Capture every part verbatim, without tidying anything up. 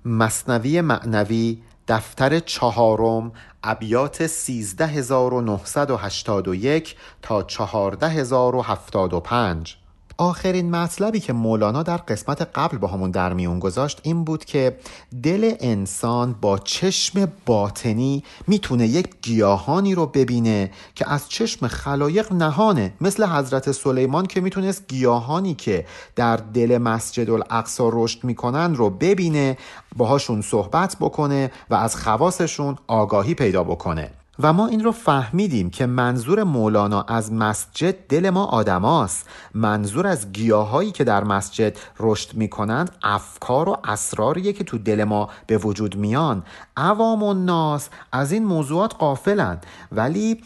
مثنوی معنوی دفتر چهارم ابیات سیزده هزار و نهصد و هشتاد و یک تا چهارده هزار و هفتاد و پنج. آخرین مطلبی که مولانا در قسمت قبل با همون در میون گذاشت این بود که دل انسان با چشم باطنی میتونه یک گیاهانی رو ببینه که از چشم خلایق نهانه، مثل حضرت سلیمان که میتونست گیاهانی که در دل مسجد الاقصی رشد میکنن رو ببینه، باهاشون صحبت بکنه و از خواصشون آگاهی پیدا بکنه. و ما این رو فهمیدیم که منظور مولانا از مسجد دل ما آدماست. منظور از گیاهایی که در مسجد رشد میکنند افکار و اسراریه که تو دل ما به وجود میان. عوام الناس از این موضوعات غافلند، ولی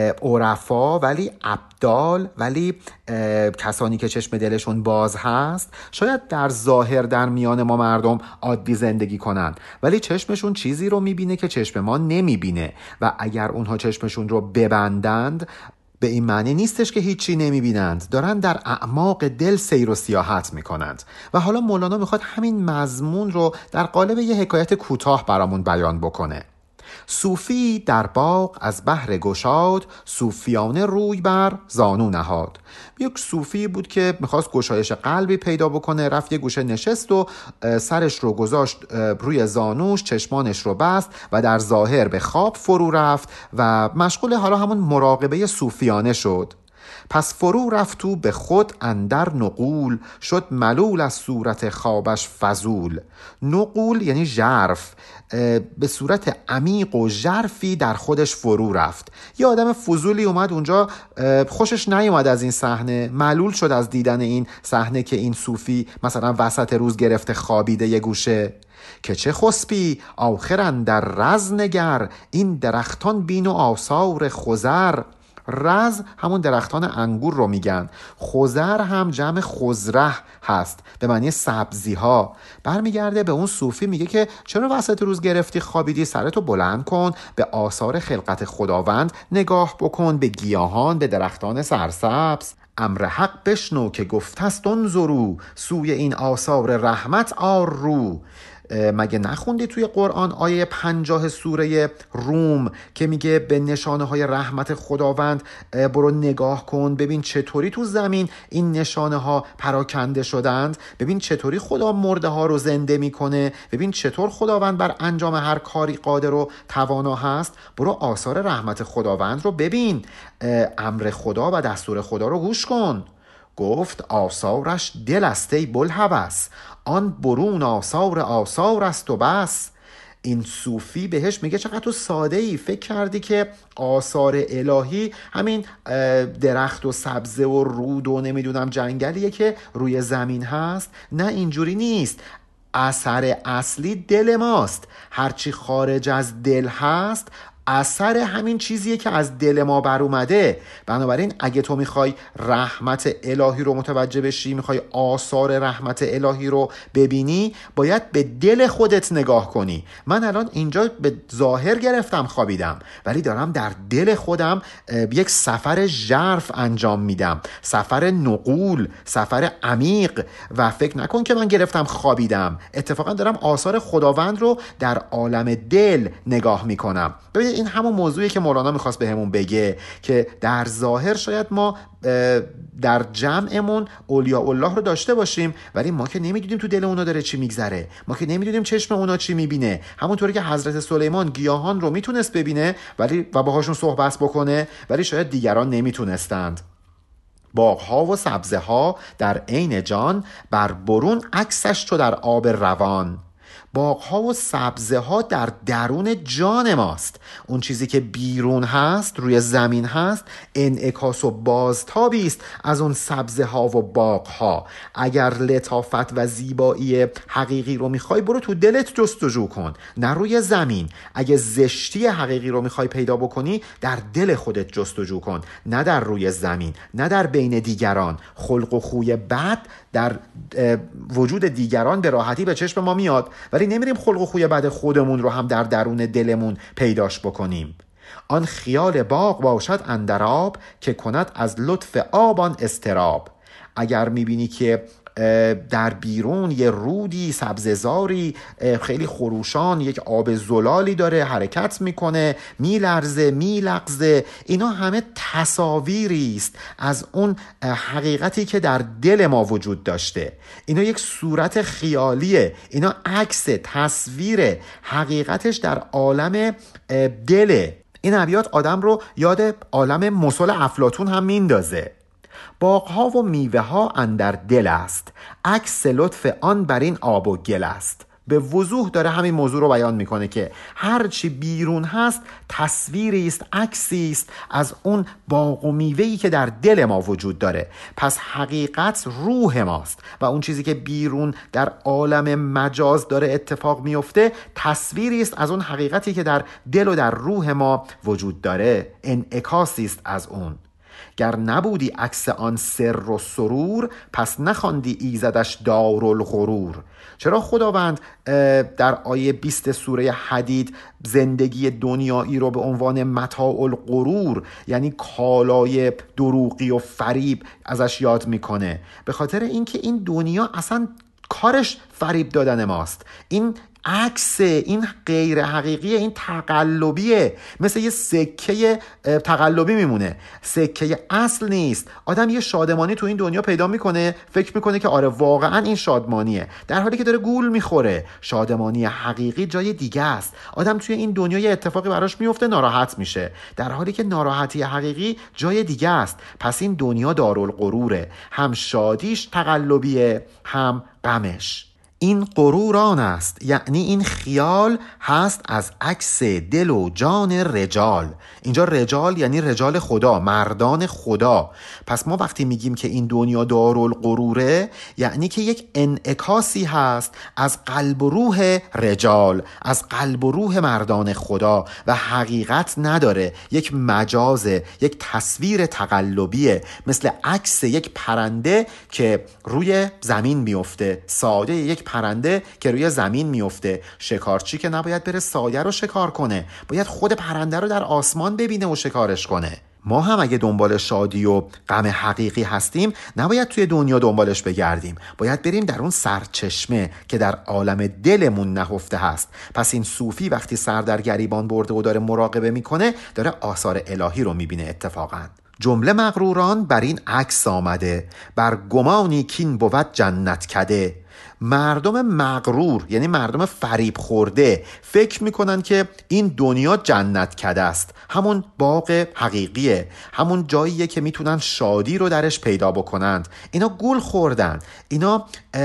عرفا، ولی ابدال، ولی کسانی که چشم دلشون باز هست شاید در ظاهر در میان ما مردم عادی زندگی کنند، ولی چشمشون چیزی رو میبینه که چشم ما نمیبینه. و اگر اونها چشمشون رو ببندند به این معنی نیستش که هیچی نمیبینند، دارن در اعماق دل سیر و سیاحت میکنند. و حالا مولانا میخواد همین مضمون رو در قالب یه حکایت کوتاه برامون بیان بکنه. صوفی در باغ از بهر گشاد، صوفیانه روی بر زانو نهاد. یک صوفی بود که میخواست گشایش قلبی پیدا بکنه، رفت یه گوشه نشست و سرش رو گذاشت روی زانوش، چشمانش رو بست و در ظاهر به خواب فرو رفت و مشغول حالا همون مراقبه صوفیانه شد. پس فرو رفتو به خود اندر نقول، شد ملول از صورت خوابش فضول. نقول یعنی ژرف، به صورت عمیق و ژرفی در خودش فرو رفت. یه آدم فضولی اومد اونجا، خوشش نیومد از این صحنه، ملول شد از دیدن این صحنه که این صوفی مثلا وسط روز گرفته خوابیده یه گوشه. که چه خسبی آخر اندر رز نگر، این درختان بین و آثار خضر. رز همون درختان انگور رو میگن، خضر هم جمع خضره هست به معنی سبزی ها. برمیگرده به اون صوفی، میگه که چرا وسط روز گرفتی خوابیدی؟ سرتو بلند کن، به آثار خلقت خداوند نگاه بکن، به گیاهان، به درختان سرسبز. امر حق بشنو که گفتست انظروا، سوی این آثار رحمت آر رو. مگه نخوندی توی قرآن آیه پنجاه سوره روم که میگه به نشانه های رحمت خداوند برو نگاه کن، ببین چطوری تو زمین این نشانه ها پراکنده شدند، ببین چطوری خدا مرده ها رو زنده میکنه، ببین چطور خداوند بر انجام هر کاری قادر و توانا هست. برو آثار رحمت خداوند رو ببین، امر خدا و دستور خدا رو گوش کن. گفت آثارش دل است ای بوالهوس، آن برون آثار آثار است و بس. این صوفی بهش میگه چقدر تو ساده ای، فکر کردی که آثار الهی همین درخت و سبزه و رود و نمیدونم جنگلیه که روی زمین هست؟ نه، اینجوری نیست. اثر اصلی دل ماست. هرچی خارج از دل هست اثر همین چیزیه که از دل ما بر اومده. بنابراین اگه تو میخوای رحمت الهی رو متوجه بشی، میخوای آثار رحمت الهی رو ببینی، باید به دل خودت نگاه کنی. من الان اینجا به ظاهر گرفتم خوابیدم، ولی دارم در دل خودم یک سفر ژرف انجام میدم، سفر نقول، سفر عمیق. و فکر نکن که من گرفتم خوابیدم، اتفاقا دارم آثار خداوند رو در عالم دل نگاه میکنم. ببینید این همون موضوعی که مولانا میخواست بهمون بگه که در ظاهر شاید ما در جمعمون اولیاء الله رو داشته باشیم، ولی ما که نمیدونیم تو دل اونا داره چی میگذره، ما که نمیدونیم چشم اونا چی میبینه. همونطوری که حضرت سلیمان گیاهان رو میتونست ببینه ولی و باهاشون صحبت بکنه، ولی شاید دیگران نمیتونستند. باغها و سبزه ها در عین جان، بر برون عکسش تو در آب روان. باغها و سبزه ها در درون جان ماست. اون چیزی که بیرون هست، روی زمین هست، انعکاس و بازتابی است از اون سبزه ها و باغ ها. اگر لطافت و زیبایی حقیقی رو میخوای، برو تو دلت جستجو کن، نه روی زمین. اگه زشتی حقیقی رو میخوای پیدا بکنی، در دل خودت جستجو کن، نه در روی زمین، نه در بین دیگران. خلق و خوی بد در وجود دیگران به راحتی به چشم ما میاد، ولی نمیریم خلق و خوی بد خودمون رو هم در درون دلمون پیداش بکنیم. آن خیال باغ باشد اندر آب، که کند از لطف آبان استراب. اگر میبینی که در بیرون یه رودی سبززاری خیلی خروشان، یک آب زلالی داره، حرکت میکنه، میلرزه، میلغزه. اینا همه تصاویری است از اون حقیقتی که در دل ما وجود داشته. اینا یک صورت خیالیه، اینا عکس تصویر حقیقتش در عالم دله. این ابیات آدم رو یاد عالم مثل افلاطون هم میندازه. باغ‌ها و میوه‌ها اندر دل است، عکس لطف آن بر این آب و گل است. به وضوح داره همین موضوع رو بیان میکنه که هر چی بیرون هست تصویری است، عکسی است از اون باغ و میوه‌ای که در دل ما وجود داره. پس حقیقت روح ماست و اون چیزی که بیرون در عالم مجاز داره اتفاق میفته تصویری است از اون حقیقتی که در دل و در روح ما وجود داره، انعکاسی است از اون. گر نبودی عکس آن سر و سرور، پس نخواندی ایزدش دارالغرور. چرا خداوند در آیه بیست سوره حدید زندگی دنیایی رو به عنوان متاع الغرور، یعنی کالای دروغی و فریب، ازش یاد میکنه؟ به خاطر اینکه این دنیا اصلا کارش فریب دادن ماست. این عکس، این غیر حقیقیه، این تقلبیه، مثل یه سکه تقلبی میمونه، سکه اصل نیست. آدم یه شادمانی تو این دنیا پیدا میکنه، فکر میکنه که آره واقعا این شادمانیه، در حالی که داره گول میخوره. شادمانی حقیقی جای دیگه است. آدم توی این دنیا یه اتفاقی براش میفته، ناراحت میشه، در حالی که ناراحتی حقیقی جای دیگه است. پس این دنیا دارالغروره، هم شادیش تقلبیه هم غمش. این غرور آن است، یعنی این خیال هست از عکس دل و جان رجال. اینجا رجال یعنی رجال خدا، مردان خدا. پس ما وقتی میگیم که این دنیا دارالغروره، یعنی که یک انعکاسی هست از قلب و روح رجال، از قلب و روح مردان خدا و حقیقت نداره، یک مجازه، یک تصویر تقلبیه، مثل عکس یک پرنده که روی زمین میفته، سایه یک پرنده که روی زمین میفته. شکارچی که نباید بره سایه رو شکار کنه، باید خود پرنده رو در آسمان ببینه و شکارش کنه. ما هم اگه دنبال شادی و غم حقیقی هستیم، نباید توی دنیا دنبالش بگردیم، باید بریم در اون سرچشمه که در عالم دلمون نهفته هست. پس این صوفی وقتی سر در گریبان برده و داره مراقبه میکنه، داره آثار الهی رو میبینه. اتفاقاً جمله مغروران بر این عکس آمده، بر گمانی کین بود جنت کده. مردم مغرور یعنی مردم فریب خورده فکر میکنن که این دنیا جنت کده است، همون باغ حقیقیه، همون جاییه که میتونن شادی رو درش پیدا بکنند. اینا گول خوردن، اینا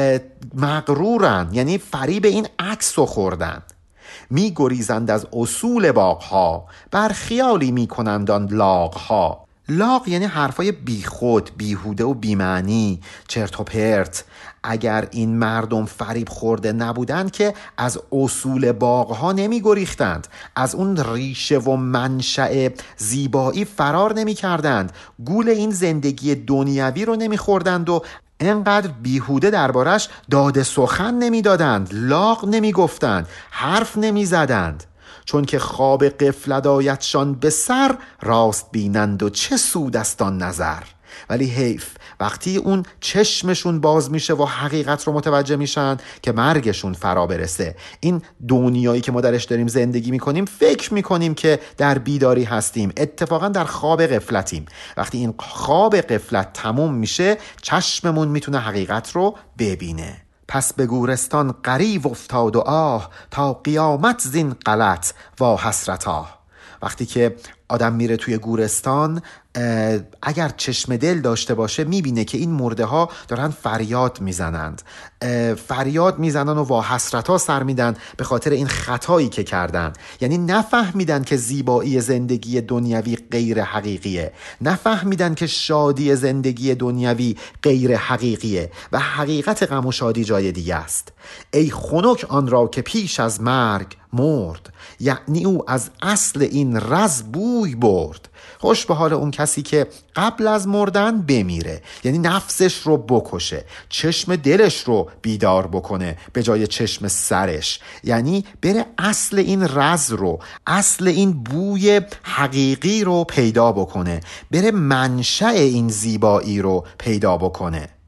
مغرورن، یعنی فریب این عکس رو خوردن. می گریزند از اصول باغها، بر خیالی میکنند آن لاغها. لاغ یعنی حرفای بیخود، بیهوده و بیمعنی، چرت و پرت. اگر این مردم فریب خورده نبودند که از اصول باغها نمی گریختند، از اون ریشه و منشأ زیبایی فرار نمی کردند، گول این زندگی دنیوی رو نمی خوردند و اینقدر بیهوده دربارش داد سخن نمی دادند، لاغ نمی گفتند، حرف نمی زدند. چون که خواب غفلت آیدشان به سر، راست بینند و چه سود است آن نظر. ولی حیف وقتی اون چشمشون باز میشه و حقیقت رو متوجه میشن که مرگشون فرا برسه. این دنیایی که ما درش داریم زندگی میکنیم فکر میکنیم که در بیداری هستیم، اتفاقا در خواب غفلتیم. وقتی این خواب غفلت تموم میشه، چشممون میتونه حقیقت رو ببینه. پس به گورستان غریو افتاد و آه، تا قیامت زین غلط و حسرتا. وقتی که آدم میره توی گورستان، اگر چشم دل داشته باشه میبینه که این مرده ها دارن فریاد میزنند، فریاد میزنن و وا حسرتا سر میدن به خاطر این خطایی که کردن. یعنی نفهمیدن که زیبایی زندگی دنیوی غیر حقیقیه، نفهمیدن که شادی زندگی دنیوی غیر حقیقیه و حقیقت غم و شادی جای دیگه است. ای خنک آن را که پیش از مرگ مرد، یعنی او از اصل این رز بوی برد. خوش به حال اون کسی که قبل از مردن بمیره، یعنی نفسش رو بکشه، چشم دلش رو بیدار بکنه به جای چشم سرش، یعنی بره اصل این رز رو، اصل این بوی حقیقی رو پیدا بکنه، بره منشأ این زیبایی رو پیدا بکنه.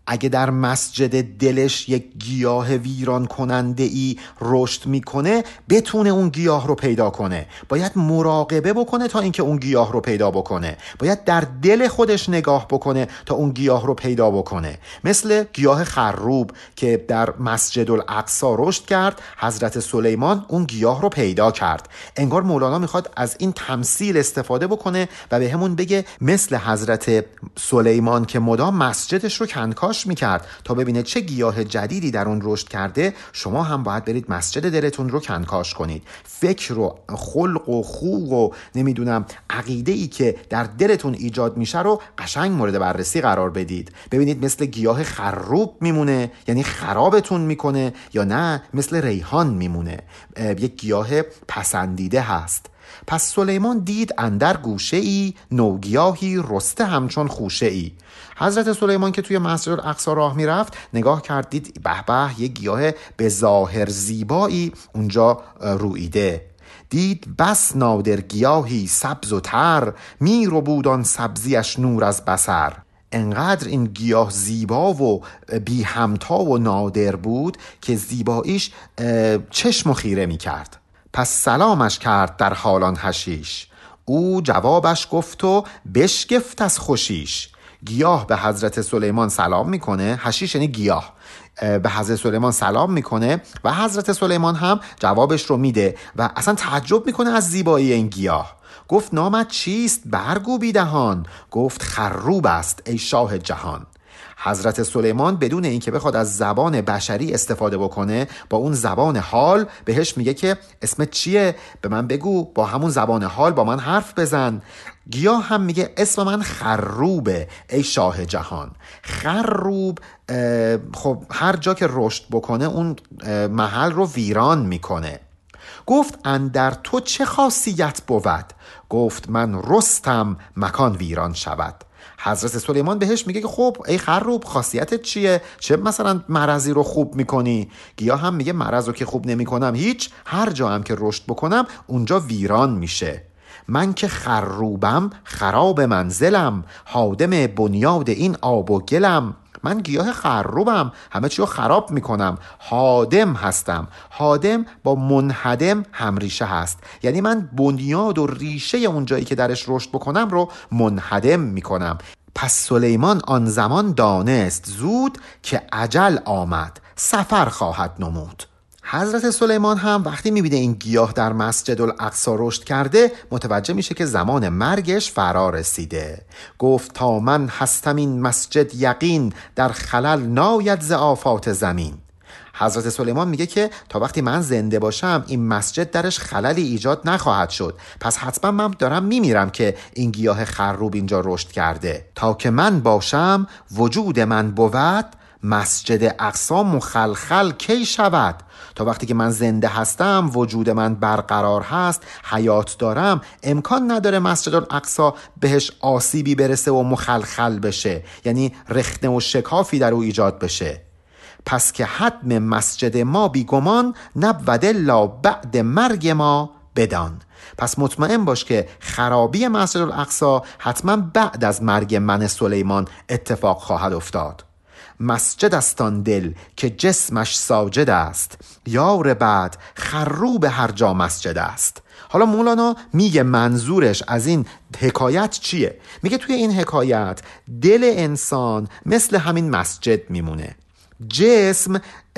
اگه در مسجد دلش یک گیاه ویران کننده ای رشد میکنه، بتونه اون گیاه رو پیدا کنه. باید مراقبه بکنه تا اینکه اون گیاه رو پیدا بکنه. باید در دل خودش نگاه بکنه تا اون گیاه رو پیدا بکنه. مثل گیاه خروب که در مسجد الاقصی رشد کرد، حضرت سلیمان اون گیاه رو پیدا کرد. انگار مولانا میخواد از این تمثیل استفاده بکنه و به همون بگه مثل حضرت سلیمان که مدام مسجدش رو کنکاش میکرد تا ببینه چه گیاه جدیدی در اون رشد کرده، شما هم باید برید مسجد دلتون رو کنکاش کنید. فکر و خلق و خوق و نمیدونم عقیده ای که در دلتون ایجاد میشه رو قشنگ مورد بررسی قرار بدید. ببینید مثل گیاه خروب میمونه، یعنی خرابتون میکنه، یا نه مثل ریحان میمونه، یک گیاه پسندیده هست. پس سلیمان دید اندر گوشه ای، نوگیاهی رسته همچون خوشه ای. حضرت سلیمان که توی مسجد الاقصی راه میرفت، نگاه کرد، دید به به یک گیاه به ظاهر زیبایی اونجا رویده. دید بس نادر گیاهی سبز و تر، می رو بود آن سبزیش نور از بصر. انقدر این گیاه زیبا و بی همتا و نادر بود که زیباییش چشم و خیره می کرد. پس سلامش کرد در حالان حشیش، او جوابش گفت و بشگفت از خوشیش. گیاه به حضرت سلیمان سلام میکنه، حشیش یعنی گیاه، به حضرت سلیمان سلام میکنه و حضرت سلیمان هم جوابش رو میده و اصلا تعجب میکنه از زیبایی این گیاه. گفت نامت چیست برگو بی دهان؟ گفت خروب است ای شاه جهان. حضرت سلیمان بدون اینکه بخواد از زبان بشری استفاده بکنه، با اون زبان حال بهش میگه که اسمت چیه؟ به من بگو، با همون زبان حال با من حرف بزن. گیاه هم میگه اسم من خروبه ای شاه جهان. خروب خب هر جا که رشد بکنه اون محل رو ویران میکنه. گفت اندر تو چه خاصیت بود؟ گفت من رستم مکان ویران شود. حضرت سلیمان بهش میگه که خب ای خروب خاصیتت چیه؟ چه مثلا مرضی رو خوب میکنی؟ گیاه هم میگه مرض رو که خوب نمیکنم هیچ، هر جا هم که رشد بکنم اونجا ویران میشه. من که خروبم خراب منزلم، هادم بنیاد این آب و گلم. من گیاه خروبم، همه چی رو خراب میکنم، هادم هستم. هادم با منهدم همریشه هست، یعنی من بنیاد و ریشه اون جایی که درش رشد بکنم رو منهدم میکنم. پس سلیمان آن زمان دانست زود، که اجل آمد سفر خواهد نمود. حضرت سلیمان هم وقتی میبینه این گیاه در مسجد الاقصی رشد کرده، متوجه میشه که زمان مرگش فرا رسیده. گفت تا من هستم این مسجد یقین، در خلل ناید ز آفات زمین. حضرت سلیمان میگه که تا وقتی من زنده باشم این مسجد درش خللی ایجاد نخواهد شد، پس حتما من دارم میمیرم که این گیاه خروب اینجا رشد کرده. تا که من باشم وجود من بود، مسجد اقصی مخلخل کی شود. تا وقتی که من زنده هستم، وجود من برقرار هست، حیات دارم، امکان نداره مسجد الاقصی بهش آسیبی برسه و مخلخل بشه، یعنی رخنه و شکافی در او ایجاد بشه. پس که حتم مسجد ما بیگمان، نبود الا بعد مرگ ما بدان. پس مطمئن باش که خرابی مسجد الاقصی حتما بعد از مرگ من سلیمان اتفاق خواهد افتاد. مسجد است آن دل که جسمش ساجد است، یار بعد خروب هر جا مسجد است. حالا مولانا میگه منظورش از این حکایت چیه؟ میگه توی این حکایت دل انسان مثل همین مسجد میمونه. جسم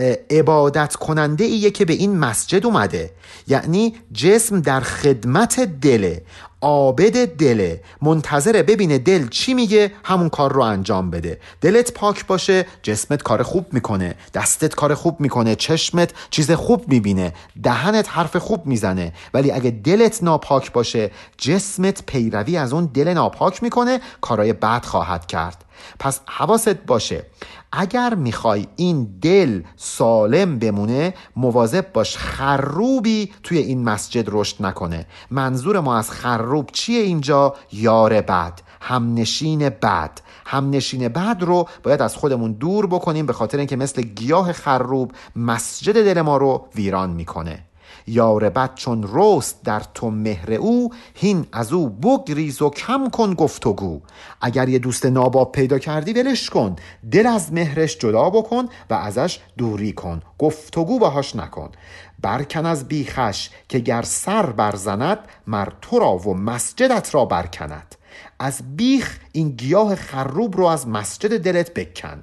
عبادت کننده ایه که به این مسجد اومده، یعنی جسم در خدمت دله، عابد دله، منتظره ببینه دل چی میگه همون کار رو انجام بده. دلت پاک باشه جسمت کار خوب میکنه، دستت کار خوب میکنه، چشمت چیز خوب میبینه، دهنت حرف خوب میزنه. ولی اگه دلت ناپاک باشه جسمت پیروی از اون دل ناپاک میکنه، کارهای بد خواهد کرد. پس حواست باشه اگر میخوای این دل سالم بمونه، مواظب باش خروبی توی این مسجد رشد نکنه. منظور ما از خروب چیه اینجا؟ یار بد، همنشین بد. همنشین بد رو باید از خودمون دور بکنیم، به خاطر اینکه مثل گیاه خروب مسجد دل ما رو ویران میکنه. یار بد چون رست در تو مهر او، هین از او بگریز و کم کن گفتگو. اگر یه دوست ناباب پیدا کردی ولش کن، دل از مهرش جدا بکن و ازش دوری کن، گفتگو باهاش نکن. برکن از بیخش که گر سر برزند، مر تو را و مسجدت را برکند. از بیخ این گیاه خروب رو از مسجد دلت بکن،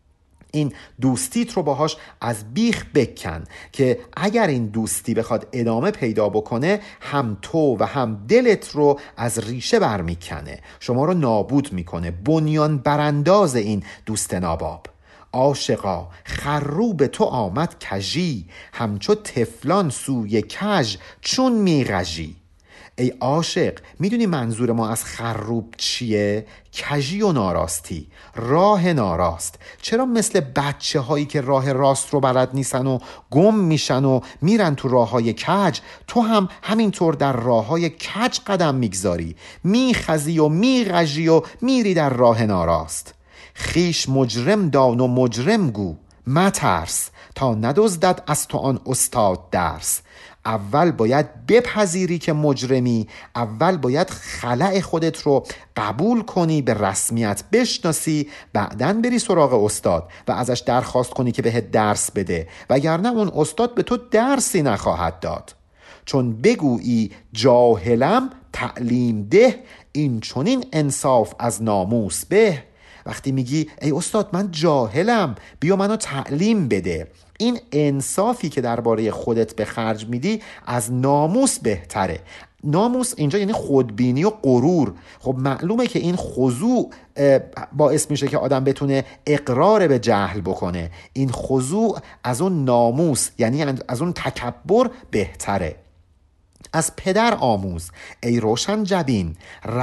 این دوستیت رو باهاش از بیخ بکن که اگر این دوستی بخواد ادامه پیدا بکنه، هم تو و هم دلت رو از ریشه برمیکنه، شما رو نابود میکنه، بنیان برانداز این دوست ناباب. عاشقا خروب تو آمد کژی، همچو طفلان سوی کژ چون میغژی. ای عاشق، میدونی منظور ما از خروب چیه؟ کژی و ناراستی، راه ناراست. چرا مثل بچه هایی که راه راست رو بلد نیستن و گم میشن و میرن تو راه های کج، تو هم همینطور در راه های کج قدم میگذاری، میخزی و میغژی و میری در راه ناراست. خیش مجرم دان و مجرم گو، مترس تا ندزدد از تو آن استاد درس. اول باید بپذیری که مجرمی، اول باید خلأ خودت رو قبول کنی، به رسمیت بشناسی، بعدن بری سراغ استاد و ازش درخواست کنی که بهت درس بده، وگرنه اون استاد به تو درسی نخواهد داد. چون بگویی جاهلم تعلیم ده، این چنین انصاف از ناموس به. وقتی میگی ای استاد من جاهلم، بیا منو تعلیم بده، این انصافی که درباره خودت به خرج میدی از ناموس بهتره. ناموس اینجا یعنی خودبینی و غرور. خب معلومه که این خضوع باعث میشه که آدم بتونه اقرار به جهل بکنه. این خضوع از اون ناموس یعنی از اون تکبر بهتره. از پدر آموز ای روشن جبین،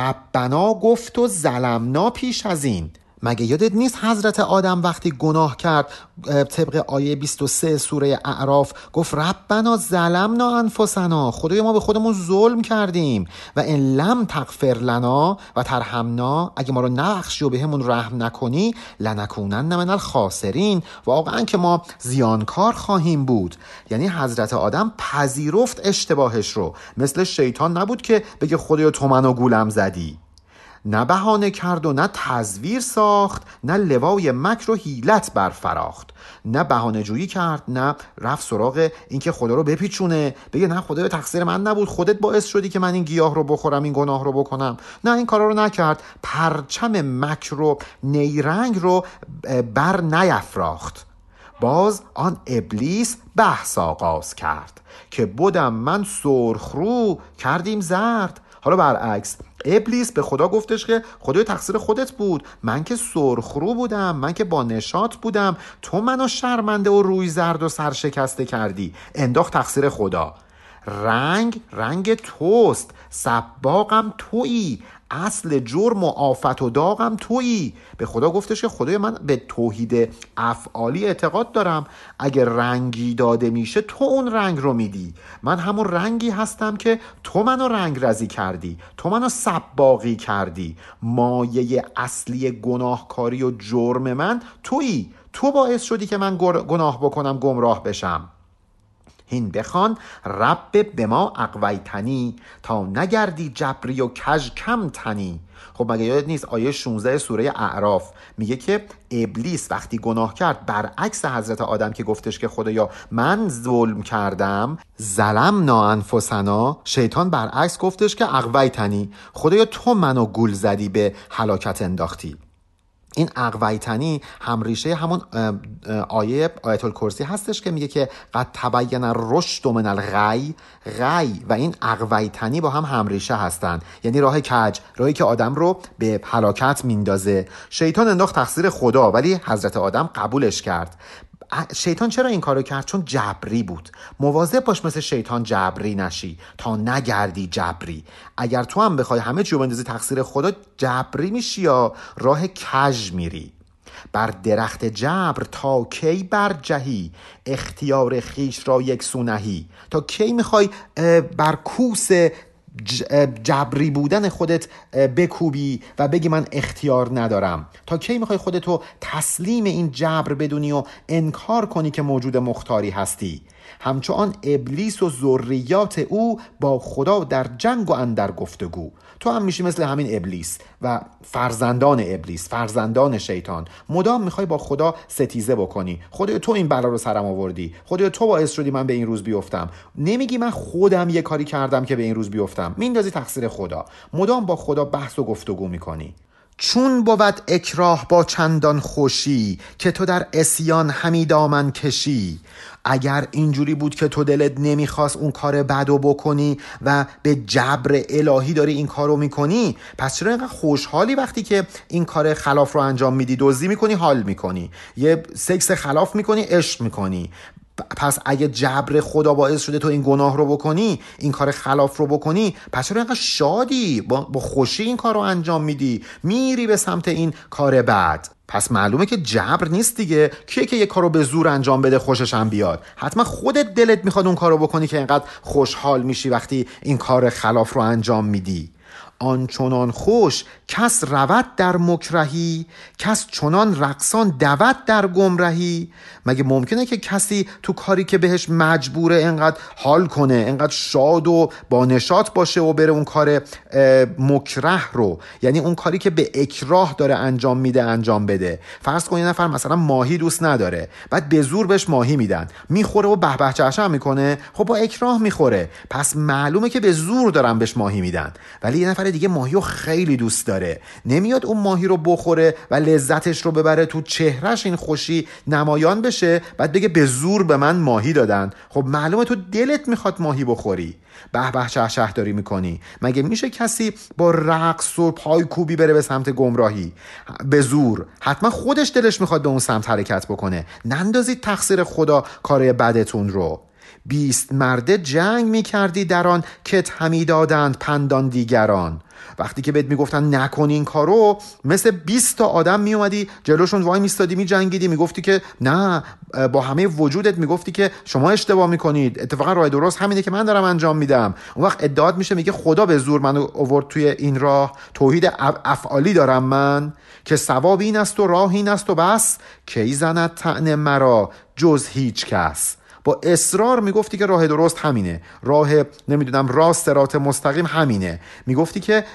ربنا گفت و ظلمنا پیش از این. مگه یادت نیست حضرت آدم وقتی گناه کرد طبق آیه بیست و سه سوره اعراف گفت ربنا ظلمنا انفسنا، خدای ما به خودمون ظلم کردیم، و ان لم تغفر لنا و ترحمنا، اگه ما رو نبخشی و بهمون رحم نکنی، لنکونن من الخاسرین، واقعا که ما زیانکار خواهیم بود. یعنی حضرت آدم پذیرفت اشتباهش رو، مثل شیطان نبود که بگه خدایا تو منو گولم زدی. نه بهانه کرد و نه تزویر ساخت، نه لوای مکر و حیلت برفراخت. نه بهانه جویی کرد، نه رفت سراغ این که خدا رو بپیچونه، بگه نه خدایا تقصیر من نبود، خودت باعث شدی که من این گیاه رو بخورم، این گناه رو بکنم. نه، این کارا رو نکرد. پرچم مکر و نیرنگ رو بر نیفراخت. باز آن ابلیس بحث آغاز کرد، که بودم من سرخرو کردیم زرد. حالا برعکس، ابلیس به خدا گفتش که خدای تقصیر خودت بود، من که سرخرو بودم، من که با نشاط بودم، تو منو شرمنده و روی زرد و سرشکسته کردی. انداخت تقصیر خدا. رنگ رنگ توست، سباقم تویی، اصل جرم و آفت و داغم تویی. به خدا گفتش که خدای من به توحید افعالی اعتقاد دارم، اگر رنگی داده میشه تو اون رنگ رو میدی، من همون رنگی هستم که تو منو رنگ رزی کردی، تو منو سباقی کردی. مایه اصلی گناهکاری و جرم من تویی، تو باعث شدی که من گناه بکنم، گمراه بشم. هین بخوان رب به ما اقویتنی، تا نگردی جبری و کژ کم تنی. خب مگه یادت نیست آیه شانزده سوره اعراف میگه که ابلیس وقتی گناه کرد، برعکس حضرت آدم که گفتش که خدایا من ظلم کردم، ظلمنا انفسنا، شیطان برعکس گفتش که اقویتنی، خدایا تو منو گول زدی، به هلاکت انداختی. این اقویتنی هم ریشه همون آیه آیت الکرسی هستش که میگه که قد تبین الرشد من الغی. غی و این اقویتنی با هم هم ریشه هستن، یعنی راه کج، راهی که آدم رو به هلاکت میندازه. شیطان انداخت تقصیر خدا، ولی حضرت آدم قبولش کرد. شیطان چرا این کارو کرد؟ چون جبری بود. مواظب باش مثل شیطان جبری نشی تا نگردی جبری. اگر تو هم بخوای همه چیو بندازی تقصیر خدا، جبری میشی یا راه کژ میری. بر درخت جبر تا کی برجهی، اختیار خیش را یک سو نهی. تا کی میخوای بر کوس جبری بودن خودت بکوبی و بگی من اختیار ندارم؟ تا کی میخوای خودتو تسلیم این جبر بدونی و انکار کنی که موجود مختاری هستی؟ همچون ابلیس و ذریات او با خدا در جنگ و اندر گفتگو. تو هم میشی مثل همین ابلیس و فرزندان ابلیس، فرزندان شیطان. مدام میخوای با خدا ستیزه بکنی. خدای تو این بلا رو سرم آوردی، خدای تو باعث شدی من به این روز بیفتم. نمیگی من خودم یه کاری کردم که به این روز بیفتم، میندازی تقصیر خدا. مدام با خدا بحث و گفتگو میکنی. چون بود اکراه با چندان خوشی، که تو در عصیان همی دامن کشی. اگر اینجوری بود که تو دلت نمیخواست اون کار بدو بکنی و به جبر الهی داری این کارو میکنی، پس چرا اینقدر خوشحالی وقتی که این کار خلاف رو انجام میدی؟ دزدی میکنی حال میکنی، یه سکس خلاف میکنی عشق میکنی. پس اگه جبر خدا باعث شده تو این گناه رو بکنی، این کار خلاف رو بکنی، پس چرا اینقدر شادی با, با خوشی این کار رو انجام میدی، میری به سمت این کار بد؟ پس معلومه که جبر نیست دیگه. کیه که یه کارو به زور انجام بده خوشش هم بیاد؟ حتما خودت دلت میخواد اون کارو بکنی که اینقدر خوشحال میشی وقتی این کار خلاف رو انجام میدی. آنچنان خوش کس رود در مکرهی، کس چنان رقصان دود در گمرهی. مگه ممکنه که کسی تو کاری که بهش مجبوره انقدر حال کنه، انقدر شاد و با نشاط باشه و بره اون کار مکره رو، یعنی اون کاری که به اکراه داره انجام میده انجام بده؟ فرض کن یه نفر مثلا ماهی دوست نداره، بعد به زور بهش ماهی میدن، میخوره و به به چشم میکنه، خب با اکراه میخوره، پس معلومه که به زور دارن بهش ماهی میدن. ولی یه نفر دیگه ماهی رو خیلی دوست داره، نمیاد اون ماهی رو بخوره و لذتش رو ببره، تو چهرش این خوشی نمایان بشه، بعد بگه به زور به من ماهی دادن. خب معلومه تو دلت میخواد ماهی بخوری، به به شه شه داری میکنی. مگه میشه کسی با رقص و پای کوبی بره به سمت گمراهی به زور؟ حتما خودش دلش میخواد به اون سمت حرکت بکنه. نندازید تقصیر خدا کار بدتون رو. بیست مرده جنگ میکردی در آن، کت همی دادند پندان دیگران. وقتی که بهت میگفتن نکن این کارو، مثل بیست تا آدم میومدی جلوشون وای میستادی میجنگیدی، میگفتی که نه، با همه وجودت میگفتی که شما اشتباه میکنید، اتفاقا راه درست همینه که من دارم انجام میدم. اون وقت ادعات میشه میگه خدا به زور منو آورد توی این راه، توحید افعالی دارم من که ثواب این است و راه این است و بس، کی زند طعن مرا جز هیچ کس. با اصرار میگفتی که راه درست همینه، راه نمیدونم راست صراط مستقیم همینه. میگفتی که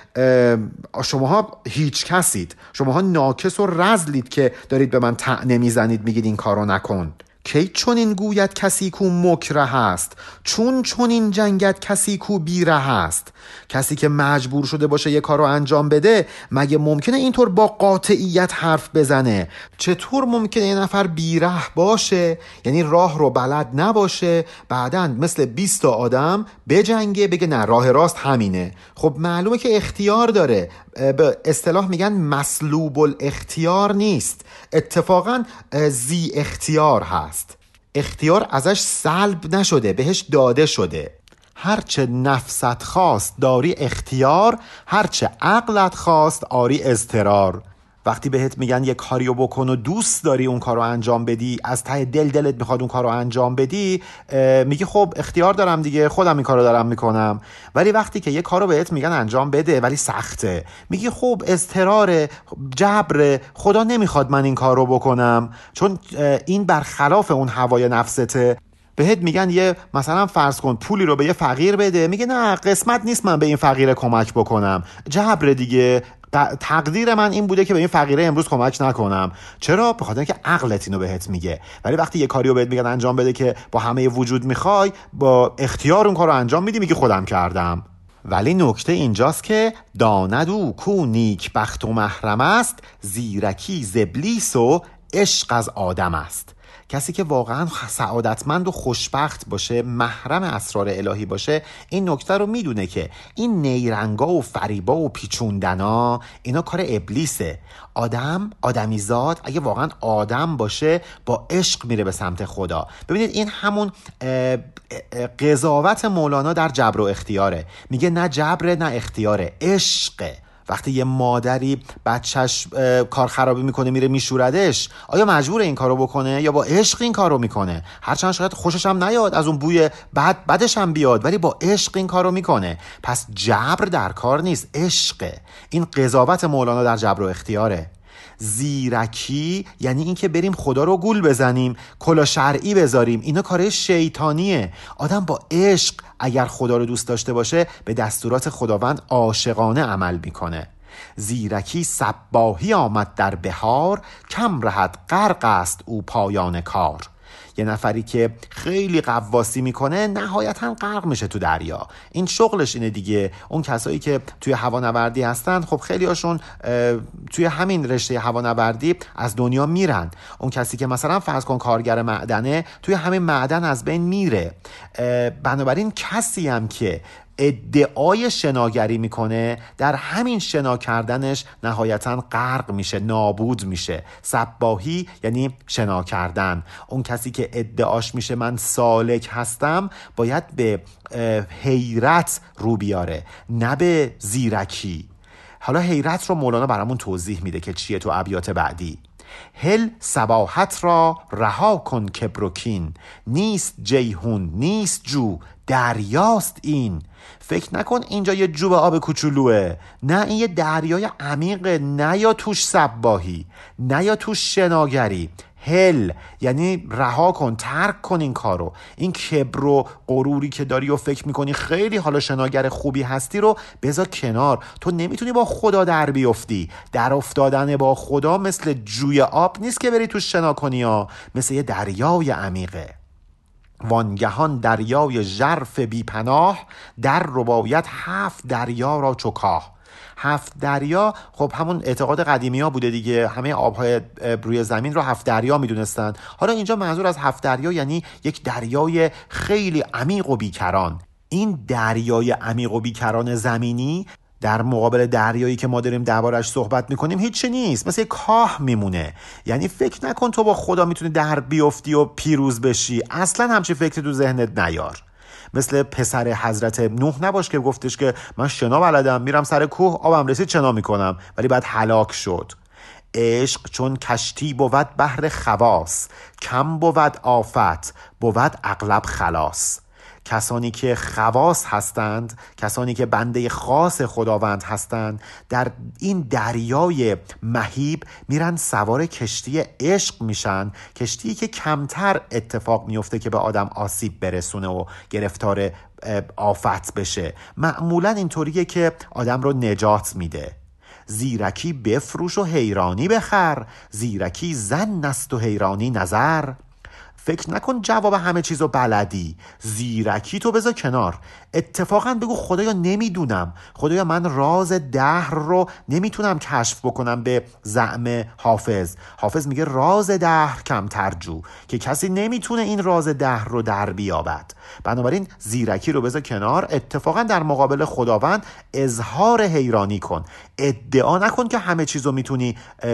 شماها هیچ کسید، شماها ناکس و رذلید که دارید به من طعنه میزنید، میگید این کارو نکن. کی چون این گوید کسی کو مکره است، چون چون این جنگت کسی کو بیره است. کسی که مجبور شده باشه یه کار رو انجام بده، مگه ممکنه اینطور با قاطعیت حرف بزنه؟ چطور ممکنه یه نفر بیره باشه، یعنی راه رو بلد نباشه، بعدن مثل بیست تا آدم بجنگه بگه نه راه راست همینه؟ خب معلومه که اختیار داره. به اصطلاح میگن مسلوب الاختیار نیست، اتفاقا زی اختیار هست. اختیار ازش سلب نشده، بهش داده شده. هرچه نفست خواست داری اختیار، هرچه عقلت خواست آری اضطرار. وقتی بهت میگن یه کاریو بکن و دوست داری اون کارو انجام بدی، از ته دل دلت میخواد اون کارو انجام بدی، میگی خب اختیار دارم دیگه، خودم این کارو دارم میکنم. ولی وقتی که یه کارو بهت میگن انجام بده ولی سخته، میگی خب اضطراره، جبره، خدا نمیخواد من این کارو بکنم، چون این برخلاف اون هوای نفسته. بهت میگن یه مثلا فرض کن پولی رو به یه فقیر بده، میگه نه قسمت نیست من به این فقیر کمک بکنم، جبر دیگه، تقدیر من این بوده که به این فقیره امروز کمک نکنم. چرا؟ به خاطر اینکه عقلت اینو بهت میگه. ولی وقتی یه کاریو بهت میگن انجام بده که با همه وجود میخوای، با اختیار اون کارو انجام میدی، میگی خودم کردم. ولی نکته اینجاست که داند او کو نیک بخت و محرم است، زیرکی ز ابلیس و عشق از آدم است. کسی که واقعا سعادتمند و خوشبخت باشه، محرم اسرار الهی باشه، این نکته رو میدونه که این نیرنگا و فریبا و پیچوندنا اینا کار ابلیسه. آدم، آدمیزاد اگه واقعا آدم باشه با عشق میره به سمت خدا. ببینید این همون قضاوت مولانا در جبر و اختیاره. میگه نه جبر نه اختیاره، عشقه. وقتی یه مادری بچهش کار خرابی میکنه میره میشوردش، آیا مجبوره این کارو بکنه یا با عشق این کارو میکنه؟ هرچند شاید خوشش هم نیاد، از اون بوی بد بدش هم بیاد، ولی با عشق این کارو میکنه. پس جبر در کار نیست، عشقه. این قضاوت مولانا در جبر و اختیاره. زیرکی یعنی این که بریم خدا رو گول بزنیم، کلا شرعی بذاریم، اینا کار شیطانیه. آدم با عشق اگر خدا رو دوست داشته باشه به دستورات خداوند عاشقانه عمل میکنه. زیرکی صباحی آمد در بهار، کم رهد غرق است او پایان کار. یه نفری که خیلی غواصی میکنه نهایتا غرق میشه تو دریا. این شغلش اینه دیگه. اون کسایی که توی هوانوردی هستن خب خیلی هاشون توی همین رشته هوانوردی از دنیا میرن. اون کسی که مثلا فرض کن کارگر معدنه، توی همین معدن از بین میره. بنابراین کسی هم که ادعای شناگری میکنه در همین شنا کردنش نهایتا غرق میشه، نابود میشه. صباحی یعنی شنا کردن. اون کسی که ادعاش میشه من سالک هستم باید به حیرت رو بیاره، نه به زیرکی. حالا حیرت رو مولانا برامون توضیح میده که چیه تو ابیات بعدی. هل صباحت را رها کن کبر و کین، نیست جیهون نیست جو دریاست این. فکر نکن اینجا یه جوب آب کوچولوه، نه این یه دریای عمیقه، نه یا توش صباحی، نه یا توش شناگری. هل یعنی رها کن، ترک کن این کارو. این کبر و غروری که داری و فکر میکنی خیلی حالا شناگر خوبی هستی رو بذار کنار. تو نمیتونی با خدا در بیفتی. در افتادن با خدا مثل جوی آب نیست که بری توش شنا کنی ها، مثل یه دریای عمیقه. وانگهان دریای ژرف بی پناه، در رباید هفت دریا را چکاه. هفت دریا خب همون اعتقاد قدیمی ها بوده دیگه، همه آبهای روی زمین رو هفت دریا میدونستن. حالا اینجا منظور از هفت دریا یعنی یک دریای خیلی عمیق و بیکران. این دریای عمیق و بیکران زمینی در مقابل دریایی که ما داریم دربارش صحبت میکنیم هیچی نیست، مثل کاه میمونه. یعنی فکر نکن تو با خدا میتونی در بیفتی و پیروز بشی، اصلا همچین فکری تو ذهنت نیار. مثل پسر حضرت نوح نباش که گفتش که من شنا بلدم، میرم سر کوه آبم رسید شنا میکنم، ولی بعد هلاک شد. عشق چون کشتی بود بحر خواص، کم بود آفت بود اغلب خلاص. کسانی که خواص هستند، کسانی که بنده خاص خداوند هستند، در این دریای مهیب میرن سوار کشتی عشق میشن، کشتی که کمتر اتفاق میفته که به آدم آسیب برسونه و گرفتار آفت بشه. معمولا اینطوریه که آدم رو نجات میده. زیرکی بفروش و حیرانی بخر، زیرکی زن است و حیرانی نظر. فکر نکن جواب همه چیزو بلدی، زیرکی تو بذار کنار. اتفاقا بگو خدایا نمیدونم، خدایا من راز دهر رو نمیتونم کشف بکنم به زعم حافظ. حافظ میگه راز دهر کمتر جو، که کسی نمیتونه این راز دهر رو در بیابد. بنابراین زیرکی رو بذار کنار، اتفاقا در مقابل خداوند اظهار حیرانی کن. ادعا نکن که همه چیزو میتونی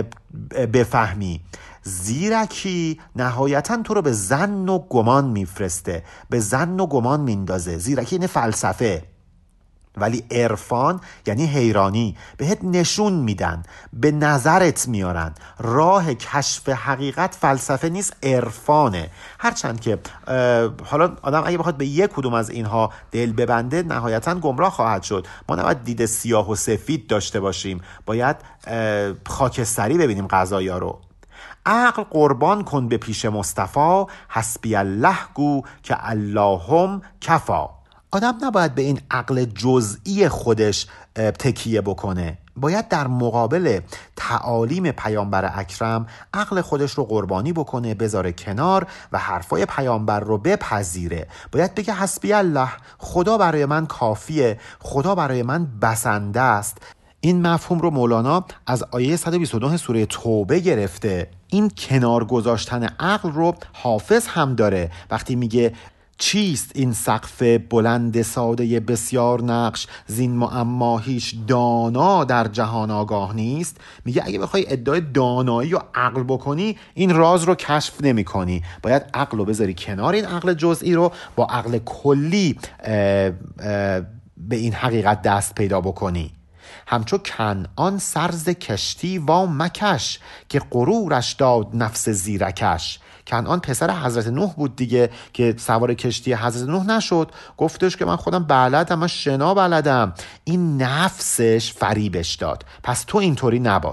بفهمی. زیرکی نهایتا تو رو به ظن و گمان میفرسته، به ظن و گمان میندازه. زیرکی اینه فلسفه، ولی عرفان یعنی حیرانی. بهت نشون میدن، به نظرت میارن. راه کشف حقیقت فلسفه نیست، عرفانه. هرچند که حالا آدم اگه بخواد به یک کدوم از اینها دل ببنده نهایتا گمراه خواهد شد. ما نباید دید سیاه و سفید داشته باشیم، باید خاکستری ببینیم قضایا رو. عقل قربان کن به پیش مصطفی، حسبی الله گو که اللهم کفا. آدم نباید به این عقل جزئی خودش تکیه بکنه، باید در مقابل تعالیم پیامبر اکرم عقل خودش رو قربانی بکنه، بذاره کنار و حرفای پیامبر رو بپذیره. باید بگه حسبی الله، خدا برای من کافیه، خدا برای من بسنده است. این مفهوم رو مولانا از آیه صد و بیست و نه سوره توبه گرفته. این کنار گذاشتن عقل رو حافظ هم داره وقتی میگه چیست این سقف بلند ساده بسیار نقش، زین معما هیچ دانا در جهان آگاه نیست. میگه اگه بخوای ادعای دانایی و عقل بکنی این راز رو کشف نمی کنی. باید عقل رو بذاری کنار، این عقل جزئی رو با عقل کلی اه اه به این حقیقت دست پیدا بکنی. همچو کنعان سرز کشتی وا مکش، که غرورش داد نفس زیرکش. کنعان پسر حضرت نوح بود دیگه که سوار کشتی حضرت نوح نشد، گفتش که من خودم بلدم، من شنا بلدم. این نفسش فریبش داد. پس تو اینطوری نباش.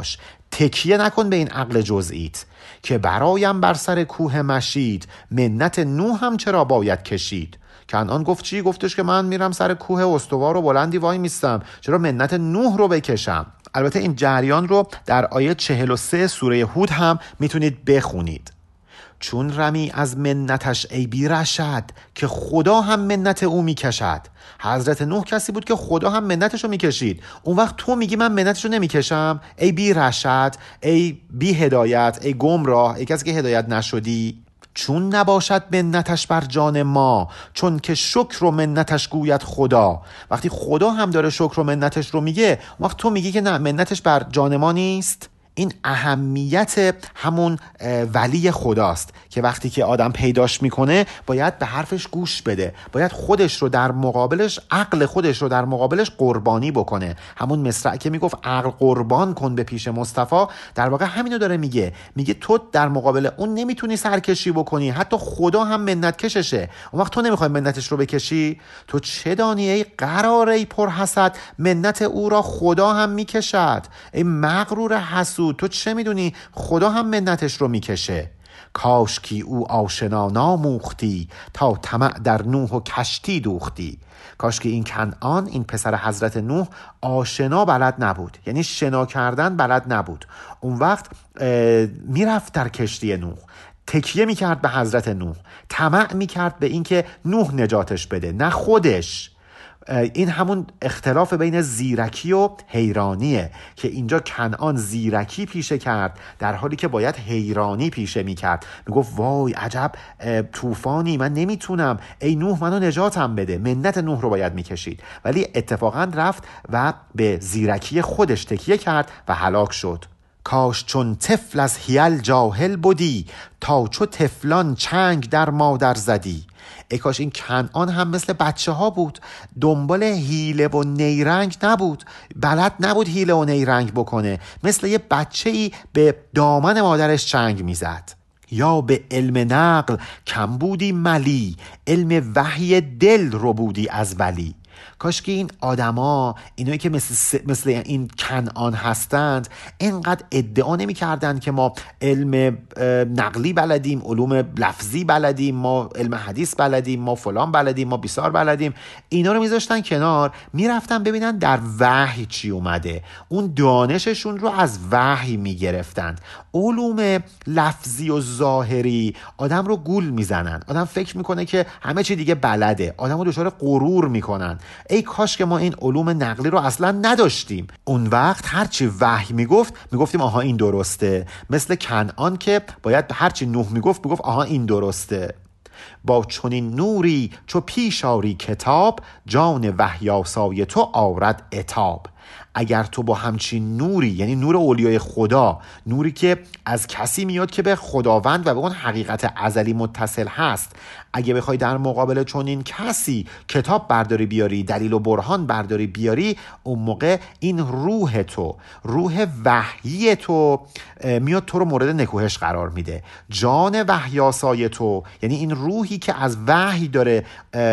تکیه نکن به این عقل جزئیت که برایم بر سر کوه مشید، منت نوح هم چرا باید کشید. کنعان گفت چی؟ گفتش که من میرم سر کوه استوار و بلندی وای میستم، چرا منت نوح رو بکشم؟ البته این جریان رو در آیه چهل و سه سوره هود هم میتونید بخونید. چون رمی از منتش ای بی رشد، که خدا هم منت او میکشد. حضرت نوح کسی بود که خدا هم منتش رو میکشید، اون وقت تو میگی من منتش رو نمیکشم؟ ای بی رشد، ای بی هدایت، ای گمراه، ای کسی که هدایت نشدی. چون نباشد منتش بر جان ما، چون که شکر و منتش گوید خدا. وقتی خدا هم داره شکر و منتش رو میگه، وقت تو میگی که نه منتش بر جان ما نیست. این اهمیت همون ولی خداست که وقتی که آدم پیداش میکنه باید به حرفش گوش بده، باید خودش رو در مقابلش، عقل خودش رو در مقابلش قربانی بکنه. همون مصرع که میگفت عقل قربان کن به پیش مصطفی، در واقع همینو داره میگه. میگه تو در مقابل اون نمیتونی سرکشی بکنی، حتی خدا هم منت کششه، اون وقت تو نمیخوای منتش رو بکشی؟ تو چه دانی ای قراره ای پر حسد، منت او را خدا هم میکشد. ای مغرور حسود، تو چه میدونی خدا هم منتش رو میکشه. کاش کی او آشنا ناموختی، تا طمع در نوح و کشتی دوختی. کاش که این کنعان، این پسر حضرت نوح، آشنا بلد نبود، یعنی شنا کردن بلد نبود. اون وقت میرفت در کشتی نوح، تکیه میکرد به حضرت نوح، طمع میکرد به این که نوح نجاتش بده نه خودش. این همون اختلاف بین زیرکی و حیرانیه که اینجا کنعان زیرکی پیشه کرد در حالی که باید حیرانی پیشه میکرد. میگفت وای عجب طوفانی، من نمیتونم، ای نوح منو نجاتم بده. منت نوح رو باید میکشید، ولی اتفاقا رفت و به زیرکی خودش تکیه کرد و هلاک شد. کاش چون طفل از حیل جاهل بودی، تا چو طفلان چنگ در مادر زدی. ای کاش این کنعان هم مثل بچه ها بود، دنبال حیله و نیرنگ نبود، بلد نبود حیله و نیرنگ بکنه، مثل یه بچه ای به دامن مادرش چنگ میزد. یا به علم نقل کم بودی ملی، علم وحی دل رو بودی از ولی. کاش که این آدما، اینایی که مثل, مثل این کنعان هستند، اینقدر ادعا نمی کردن که ما علم نقلی بلدیم، علوم لفظی بلدیم، ما علم حدیث بلدیم، ما فلان بلدیم، ما بیسار بلدیم. اینا رو میذاشتن کنار، میرفتن ببینن در وحی چی اومده، اون دانششون رو از وحی میگرفتند. علوم لفظی و ظاهری آدم رو گول میزنن، آدم فکر میکنه که همه چی دیگه بلده، آدم رو دچار غرور میکنن. ای کاش که ما این علوم نقلی رو اصلا نداشتیم. اون وقت هرچی وحی میگفت میگفتیم آها این درسته، مثل کنعان که باید هرچی نوح میگفت میگفت آها این درسته. با چنین نوری چو پیش آری کتاب، جان وحی آسای تو آورد عتاب. اگر تو با همچین نوری، یعنی نور اولیای خدا، نوری که از کسی میاد که به خداوند و به اون حقیقت ازلی متصل هست، اگه بخوای در مقابل چنین کسی کتاب برداری بیاری، دلیل و برهان برداری بیاری، اون موقع این روح تو، روح وحی تو میاد تو رو مورد نکوهش قرار میده. جان وحی آسای تو، یعنی این روحی که از وحی داره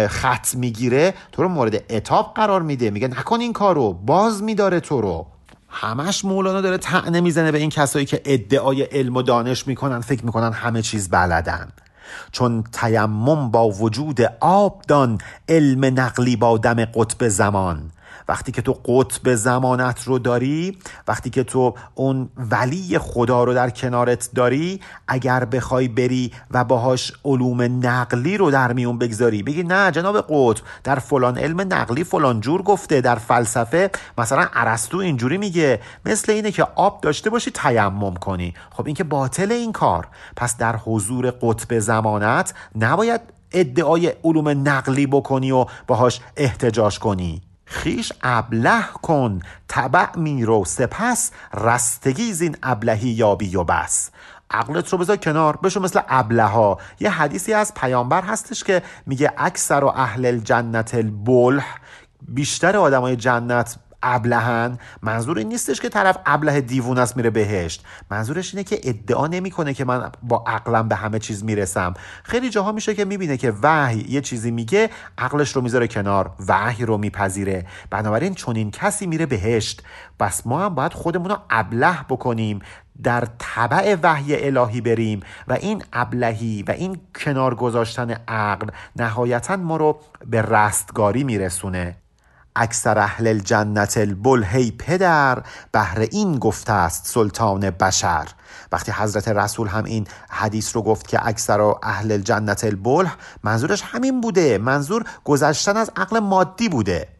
خط میگیره، تو رو مورد عتاب قرار میده، میگه نکن این کارو، باز میداره تو رو. همش مولانا داره طعنه میزنه به این کسایی که ادعای علم و دانش میکنن، فکر میکنن همه چیز بلدن. چون تیمم با وجود آب دان، علم نقلی با دم قطب زمان. وقتی که تو قطب زمانت رو داری، وقتی که تو اون ولی خدا رو در کنارت داری، اگر بخوای بری و باهاش علوم نقلی رو در میون بگذاری، بگی نه جناب قطب در فلان علم نقلی فلان جور گفته، در فلسفه مثلا ارسطو اینجوری میگه، مثل اینه که آب داشته باشی تیمم کنی. خب این که باطل این کار. پس در حضور قطب زمانت نباید ادعای علوم نقلی بکنی و باهاش احتجاج کنی. خیش ابله کن تبع میرو، سپس رستگی زین ابلهی یابی و بس. عقلت رو بذار کنار، بشو مثل ابله ها. یه حدیثی از پیامبر هستش که میگه اکثر و اهل الجنت البلح، بیشتر آدمای جنت ابلهن، منظور این نیستش که طرف ابله دیوونه است میره بهشت. منظورش اینه که ادعا نمیکنه که من با عقلم به همه چیز میرسم. خیلی جاها میشه که میبینه که وحی یه چیزی میگه، عقلش رو میذاره کنار، وحی رو میپذیره. بنابراین چون این کسی میره بهشت. بس ما هم باید خودمون رو ابله بکنیم، در تبع وحی الهی بریم و این ابلهی و این کنار گذاشتن عقل نهایتاً ما رو به رستگاری میرسونه. اکثر اهل الجنت البله، ای پدر، بهر این گفته است سلطان بشر. وقتی حضرت رسول هم این حدیث رو گفت که اکثر اهل الجنت البله، منظورش همین بوده، منظور گذشتن از عقل مادی بوده.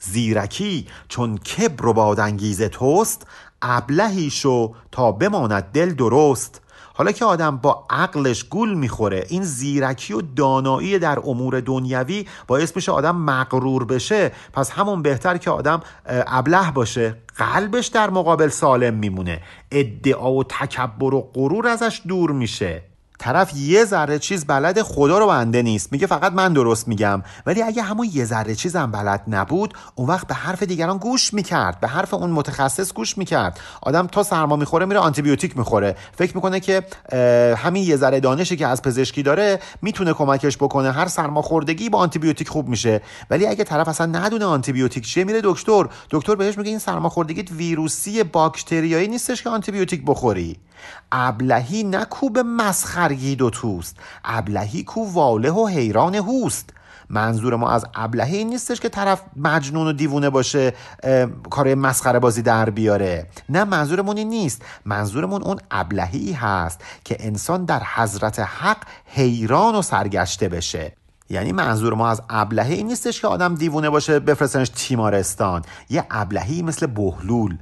زیرکی چون کبر و بادانگیز توست، ابلهی شو تا بماند دل درست. حالا که آدم با عقلش گول میخوره، این زیرکی و دانایی در امور دنیوی باعث میشه آدم مغرور بشه، پس همون بهتر که آدم ابله باشه، قلبش در مقابل سالم میمونه، ادعا و تکبر و غرور ازش دور میشه. طرف یه ذره چیز بلد، خدا رو بنده نیست، میگه فقط من درست میگم. ولی اگه همون یه ذره چیز هم بلد نبود، اون وقت به حرف دیگران گوش میکرد، به حرف اون متخصص گوش میکرد. آدم تا سرما میخوره میره آنتی بیوتیک میخوره، فکر میکنه که همین یه ذره دانشی که از پزشکی داره میتونه کمکش بکنه، هر سرماخوردگی با آنتی بیوتیک خوب میشه. ولی اگه طرف اصلا ندونه آنتی بیوتیک چیه، میره دکتر، دکتر بهش میگه این سرماخوردگیت ویروسی باکتریایی نیستش که آنتی بیوتیک بخوری. ابلهی نکو به مسخرگی دو توست، ابلهی کو واله و حیران هوست. منظور ما از ابلهی این نیستش که طرف مجنون و دیوونه باشه، کار مسخره بازی در بیاره. نه، منظورمون این نیست. منظورمون اون ابلهی هست که انسان در حضرت حق حیران و سرگشته بشه. یعنی منظور ما از ابلهی این نیستش که آدم دیوونه باشه بفرستنش تیمارستان. یه ابلهی مثل بهلول.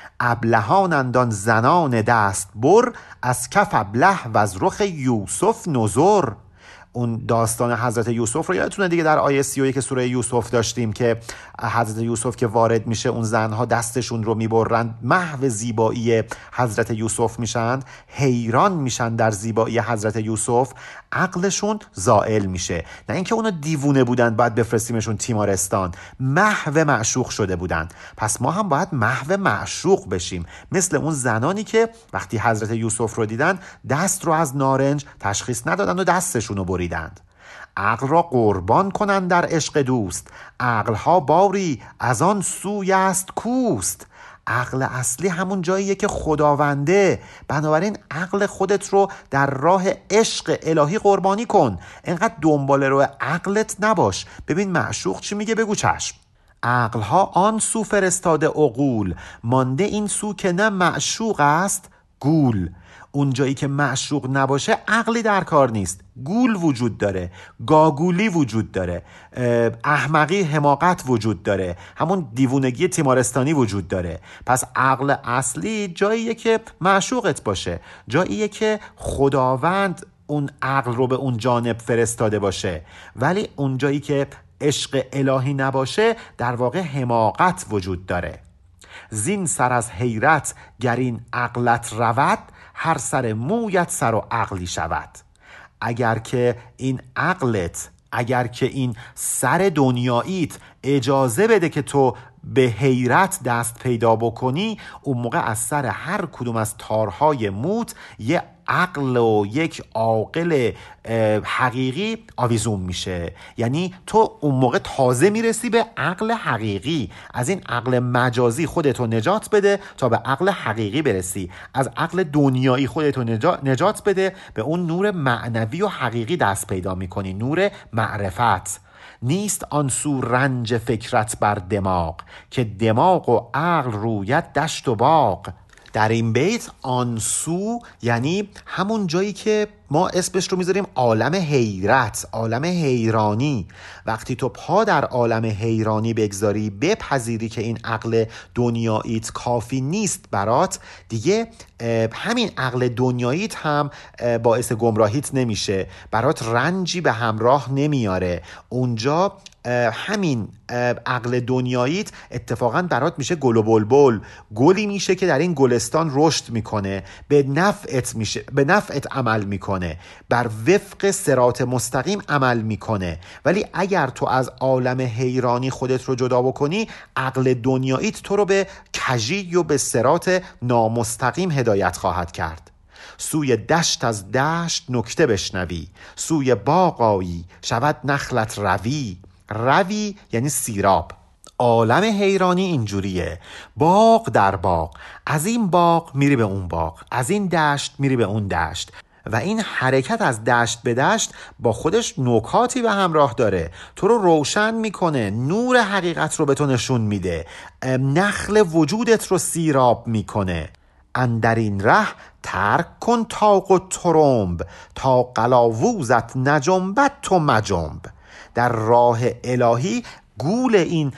ابلهانندان زنان دست بر، از کف ابله و از رخ یوسف نظر. اون داستان حضرت یوسف رو یادتونه دیگه، در آیه سی و یک سوره یوسف داشتیم که حضرت یوسف که وارد میشه، اون زنها دستشون رو میبرن، محو زیبایی حضرت یوسف میشن، حیران میشن در زیبایی حضرت یوسف، عقلشون زائل میشه. نه اینکه اونا دیوونه بودن بعد بفرستیمشون تیمارستان، محو معشوق شده بودن. پس ما هم باید محو معشوق بشیم، مثل اون زنانی که وقتی حضرت یوسف رو دیدن دست رو از نارنج تشخیص ندادن و دستشون رو بریدند. عقل را قربان کنن در عشق دوست، عقلها باری از آن سوی است کوست. عقل اصلی همون جاییه که خداونده. بنابراین عقل خودت رو در راه عشق الهی قربانی کن، اینقدر دنبال رو عقلت نباش. ببین معشوق چی میگه، بگو چشم. عقلها آن سو فرستاده عقول، مانده این سو که نه معشوق است گول. اون جایی که معشوق نباشه عقلی در کار نیست، گول وجود داره، گاگولی وجود داره، احمقی، حماقت وجود داره، همون دیوونگی تیمارستانی وجود داره. پس عقل اصلی جاییه که معشوقت باشه، جاییه که خداوند اون عقل رو به اون جانب فرستاده باشه. ولی اون جایی که عشق الهی نباشه در واقع حماقت وجود داره. زین سر از حیرت گر این عقلت رود، هر سر مویت سر و عقلی شود. اگر که این عقلت، اگر که این سر دنیاییت اجازه بده که تو به حیرت دست پیدا بکنی، اون موقع از سر هر کدوم از تارهای موت یه عقل و یک عاقل حقیقی آویزون میشه. یعنی تو اون موقع تازه میرسی به عقل حقیقی. از این عقل مجازی خودتو نجات بده تا به عقل حقیقی برسی. از عقل دنیایی خودتو نجات بده، به اون نور معنوی و حقیقی دست پیدا میکنی، نور معرفت. نیست آن سو رنج فکرت بر دماغ، که دماغ و عقل رویت دشت و باغ. در این بیت آن سو یعنی همون جایی که ما اسمش رو میذاریم عالم حیرت، عالم حیرانی. وقتی تو پا در عالم حیرانی بگذاری، بپذیری که این عقل دنیاییت کافی نیست برات، دیگه همین عقل دنیاییت هم باعث گمراهیت نمیشه، برات رنجی به همراه نمیاره. اونجا همین عقل دنیاییت اتفاقا برات میشه گل و بلبل، گلی میشه که در این گلستان رشد میکنه، به نفعت میشه، به نفعت عمل میکنه. میکنه، بر وفق صراط مستقیم عمل میکنه. ولی اگر تو از عالم حیرانی خودت رو جدا بکنی، عقل دنیاییت تو رو به کژی و به صراط نامستقیم هدایت خواهد کرد. سوی دشت از دشت نکته بشنوی، سوی باغ آیی شود نخلت روی. روی یعنی سیراب. عالم حیرانی اینجوریه، باغ در باغ، از این باغ میری به اون باغ، از این دشت میری به اون دشت، و این حرکت از دشت به دشت با خودش نکاتی به همراه داره، تو رو روشن میکنه، نور حقیقت رو به تو نشون میده، نخل وجودت رو سیراب میکنه. اندر این ره ترک کن تاق و ترنب، تا قلاووزت نجنبد تو مجنب. در راه الهی گول این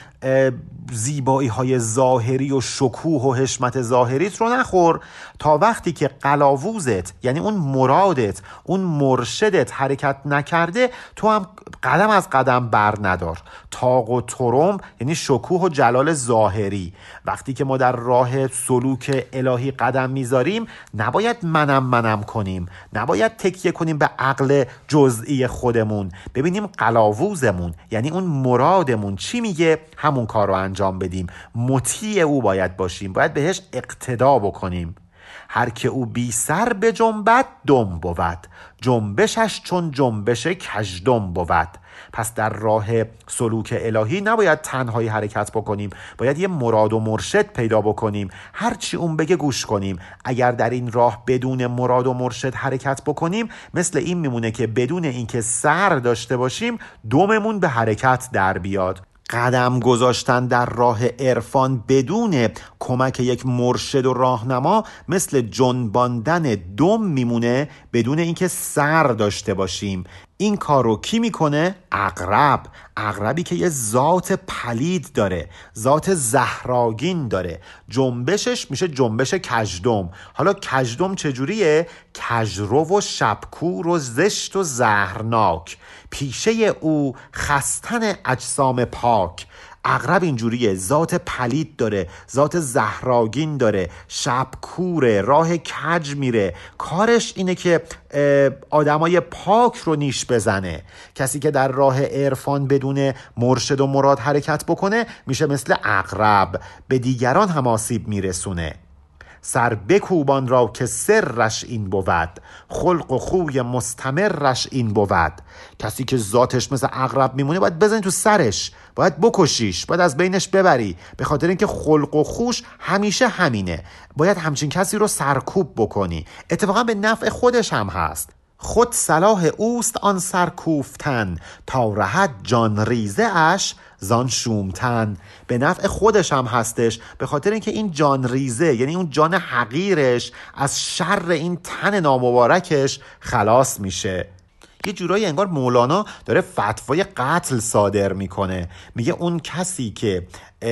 زیبایی های ظاهری و شکوه و حشمت ظاهریت رو نخور تا وقتی که قلاووزت، یعنی اون مرادت، اون مرشدت حرکت نکرده، تو هم قدم از قدم بر ندار. تاق و ترنب یعنی شکوه و جلال ظاهری. وقتی که ما در راه سلوک الهی قدم میذاریم، نباید منم منم کنیم، نباید تکیه کنیم به عقل جزئی خودمون. ببینیم قلاووزمون، یعنی اون مرادمون چی میگه، همون کار رو انجام بدیم. مطیع او باید باشیم، باید بهش اقتدا بکنیم. هر که او بی سر به جنبت دم بود، جنبشش چون جنبش کژدم بود. پس در راه سلوک الهی نباید تنهایی حرکت بکنیم، باید یه مراد و مرشد پیدا بکنیم، هرچی اون بگه گوش کنیم. اگر در این راه بدون مراد و مرشد حرکت بکنیم، مثل این میمونه که بدون اینکه سر داشته باشیم دممون به حرکت در بیاد. قدم گذاشتن در راه عرفان بدون کمک یک مرشد و راهنما مثل جنباندن دم میمونه بدون اینکه سر داشته باشیم. این کار رو کی میکنه؟ عقرب. عقربی که یه ذات پلید داره، ذات زهراگین داره، جنبشش میشه جنبش کژدم. حالا کژدم چجوریه؟ کژرو و شبکور و زشت و زهرناک، پیشه او خستن اجسام پاک. عقرب اینجوریه، ذات پلید داره، ذات زهراگین داره، شب کوره، راه کج میره، کارش اینه که آدمای پاک رو نیش بزنه. کسی که در راه عرفان بدون مرشد و مراد حرکت بکنه میشه مثل عقرب، به دیگران هم آسیب میرسونه. سر بکوبان را که سرش این بود، خلق و خوی مستمرش این بود. کسی که ذاتش مثل عقرب میمونه باید بزنی تو سرش، باید بکشیش، باید از بینش ببری، به خاطر اینکه خلق و خوش همیشه همینه. باید همچین کسی رو سرکوب بکنی. اتفاقا به نفع خودش هم هست. خود صلاح اوست آن سرکوفتن، تا رهد جان ریزه اش زان شومتن. به نفع خودش هم هستش، به خاطر اینکه این جان ریزه، یعنی اون جان حقیرش، از شر این تن نامبارکش خلاص میشه. یه جورایی انگار مولانا داره فتوای قتل صادر میکنه. میگه اون کسی که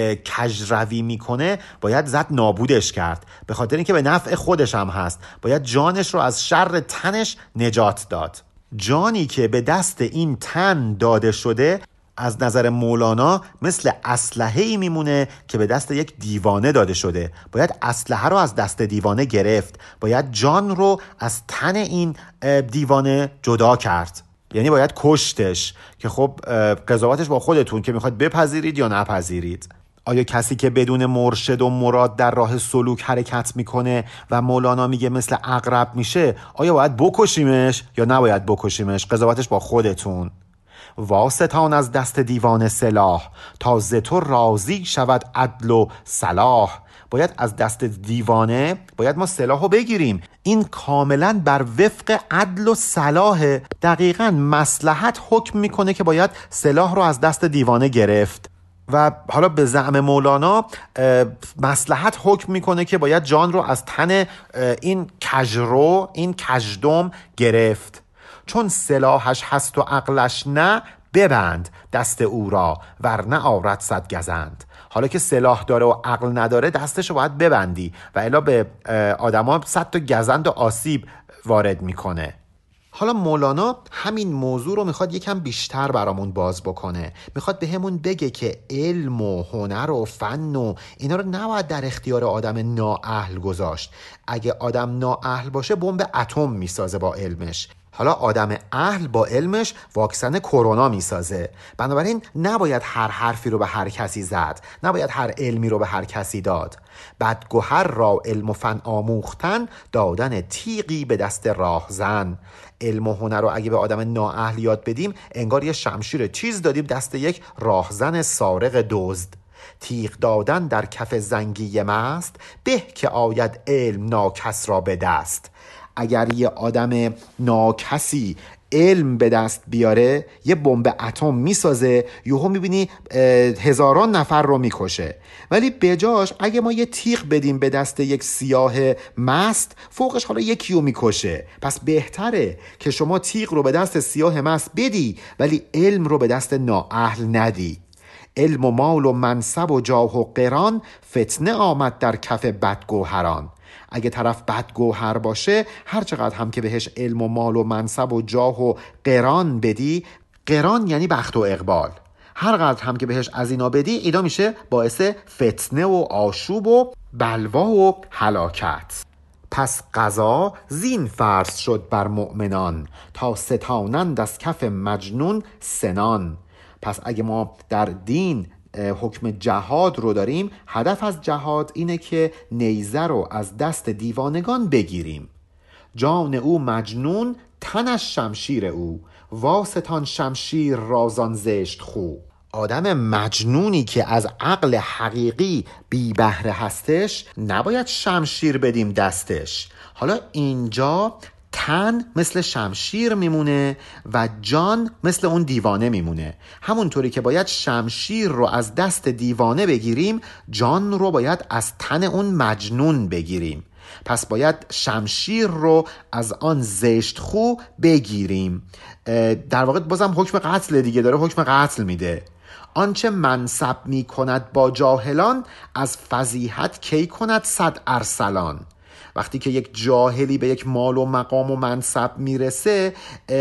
کژروی میکنه باید زد نابودش کرد، به خاطر اینکه به نفع خودش هم هست. باید جانش رو از شر تنش نجات داد. جانی که به دست این تن داده شده از نظر مولانا مثل اسلحه‌ای میمونه که به دست یک دیوانه داده شده. باید اسلحه رو از دست دیوانه گرفت، باید جان رو از تن این دیوانه جدا کرد، یعنی باید کشتش. که خب قضاوتش با خودتون که میخواد بپذیرید یا نپذیرید. آیا کسی که بدون مرشد و مراد در راه سلوک حرکت میکنه و مولانا میگه مثل عقرب میشه، آیا باید بکشیمش یا نباید بکشیمش؟ قضاوتش با خودتون. واسطان از دست دیوان سلاح، تا ز تو راضی شود عدل و صلاح. باید از دست دیوانه باید ما سلاح رو بگیریم. این کاملا بر وفق عدل و صلاح. دقیقاً مصلحت حکم میکنه که باید سلاح رو از دست دیوانه گرفت، و حالا به زعم مولانا مصلحت حکم میکنه که باید جان رو از تن این کژرو، این کژدم گرفت. چون سلاحش هست و عقلش نه، ببند دست او را ورنه آورد صد گزند. حالا که سلاح داره و عقل نداره، دستشو باید ببندی و الا به آدما صد تا گزند و آسیب وارد میکنه. حالا مولانا همین موضوع رو میخواد یکم بیشتر برامون باز بکنه. میخواد به همون بگه که علم و هنر و فن و اینا رو نباید در اختیار آدم نااهل گذاشت. اگه آدم نااهل باشه بمب اتم میسازه با علمش. حالا آدم اهل با علمش واکسن کرونا میسازه. بنابراین نباید هر حرفی رو به هر کسی زد، نباید هر علمی رو به هر کسی داد. بدگهر را علم و فن آموختن، دادن تیغی به دست راهزن. علم و هنر رو اگه به آدم نااهل یاد بدیم، انگار یه شمشیر تیز دادیم دست یک راهزن سارق دزد. تیغ دادن در کف زنگی مست، به که آید علم ناکس را به دست. اگر یه آدم ناکسی علم به دست بیاره، یه بمب اتم میسازه، یهو میبینی هزاران نفر رو میکشه. ولی بجاش اگه ما یه تیغ بدیم به دست یک سیاه مست، فوقش حالا یکی رو میکشه. پس بهتره که شما تیغ رو به دست سیاه مست بدی، ولی علم رو به دست نااهل ندی. علم و مال و منصب و جاه و قران، فتنه آمد در کف بدگوهران. اگه طرف بدگوهر باشه، هر چقدر هم که بهش علم و مال و منصب و جاه و قران بدی، قران یعنی بخت و اقبال، هر قدر هم که بهش از اینا بدی، اینا میشه باعث فتنه و آشوب و بلوا و هلاکت. پس قضا زین فرض شد بر مؤمنان، تا ستانند از کف مجنون سنان. پس اگه ما در دین حکم جهاد رو داریم، هدف از جهاد اینه که نیزه رو از دست دیوانگان بگیریم. جان او مجنون، تنش شمشیر او، واسطان شمشیر رازان زشت خو. آدم مجنونی که از عقل حقیقی بی بهره هستش، نباید شمشیر بدیم دستش. حالا اینجا تن مثل شمشیر میمونه و جان مثل اون دیوانه میمونه. همونطوری که باید شمشیر رو از دست دیوانه بگیریم، جان رو باید از تن اون مجنون بگیریم. پس باید شمشیر رو از آن زشت خو بگیریم. در واقع بازم حکم قتل دیگه، داره حکم قتل میده. آنچه منصب می کند با جاهلان، از فضیحت کی کند صد ارسلان. وقتی که یک جاهلی به یک مال و مقام و منصب میرسه،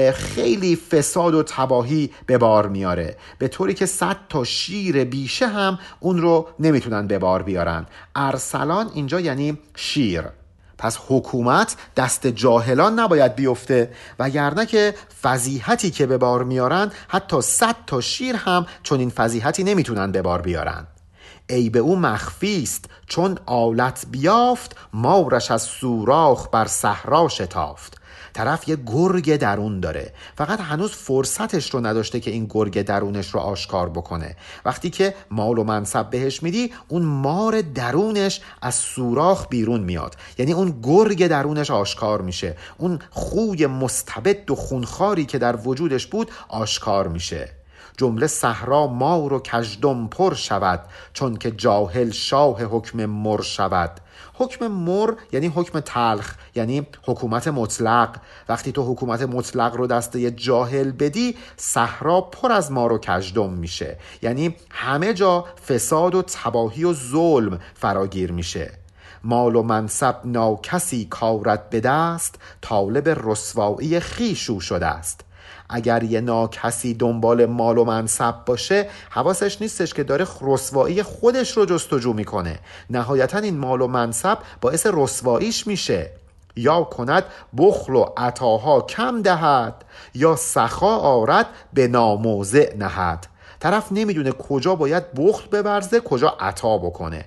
خیلی فساد و تباهی به بار میاره، به طوری که صد تا شیر بیشه هم اون رو نمیتونن به بار بیارن. ارسلان اینجا یعنی شیر. پس حکومت دست جاهلان نباید بیفته، وگرنه که فضیحتی که به بار میارن، حتی صد تا شیر هم چون این فضیحتی نمیتونن به بار بیارن. ای به او مخفیست چون آلت بیافت، مارش از سوراخ بر صحرا شتافت. طرف یه گرگ درون داره، فقط هنوز فرصتش رو نداشته که این گرگ درونش رو آشکار بکنه. وقتی که مال و منصب بهش میدی، اون مار درونش از سوراخ بیرون میاد، یعنی اون گرگ درونش آشکار میشه، اون خوی مستبد و خونخواری که در وجودش بود آشکار میشه. جمله صحرا مار و کژدم پر شود، چون که جاهل شاه حکم مر شود. حکم مر یعنی حکم تلخ، یعنی حکومت مطلق. وقتی تو حکومت مطلق رو دست یه جاهل بدی، صحرا پر از مار و کژدم میشه، یعنی همه جا فساد و تباهی و ظلم فراگیر میشه. مال و منصب ناکسی کارت به دست، طالب رسوایی خویش او شده است. اگر یه ناکسی دنبال مال و منصب باشه، حواسش نیستش که داره رسوایی خودش رو جستجو میکنه. نهایتا این مال و منصب باعث رسواییش میشه. یا کند بخل و عطاها کم دهد، یا سخا آرد به ناموضع نهد. طرف نمیدونه کجا باید بخل بورزه، کجا عطا بکنه.